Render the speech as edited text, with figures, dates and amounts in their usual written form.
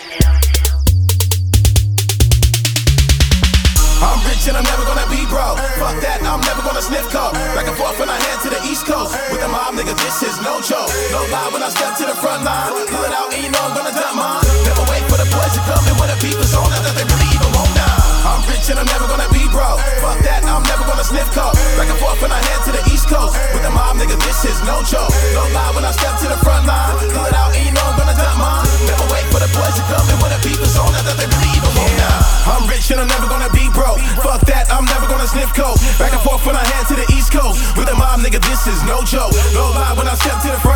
I'm rich and I'm never gonna be broke. Fuck that, I'm never gonna sniff coke. Back and forth when I head to the East Coast. With the mob, nigga, this is no joke. No lie when I step to the front line. Pull it out and you know I'm gonna dump mine. Never wait for the boys to come in when the beat was on. Not that they really even won't now. I'm rich and I'm never gonna be broke. Fuck that, I'm never gonna sniff coke. Back and forth when I head to the East Coast. With the mob, nigga, this is no joke. No lie when I step to the front line. Pull it out and you know I'm gonna dump mine. Never wait for the boys to come in when the beat was on. Not that they really even won't now. I'm rich and I'm never gonna be broke. Fuck that, I'm never gonna sniff coke. Back and forth when I head to the East Coast. With the mob, nigga, this is no joke. No lie when I step to the front.